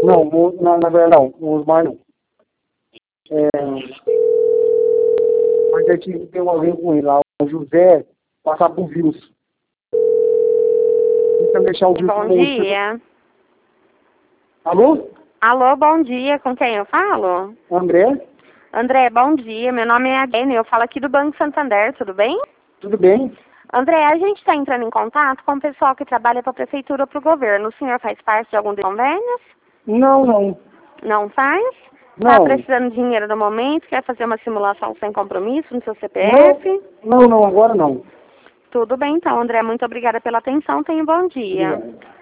Não, na verdade não, não uso mais não. Mas é que tem alguém com ele lá, o José, passar por vírus. Tenta deixar o vírus. Bom dia. Alô? Alô, bom dia. Com quem eu falo? André? André, bom dia. Meu nome é Adene. Eu falo aqui do Banco Santander, tudo bem? Tudo bem? André, a gente está entrando em contato com o pessoal que trabalha para a prefeitura ou para o governo. O senhor faz parte de algum desses convênios? Não. Não faz? Não. Está precisando de dinheiro no momento? Quer fazer uma simulação sem compromisso no seu CPF? Não, agora não. Tudo bem, então, André. Muito obrigada pela atenção. Tenha um bom dia. Obrigado.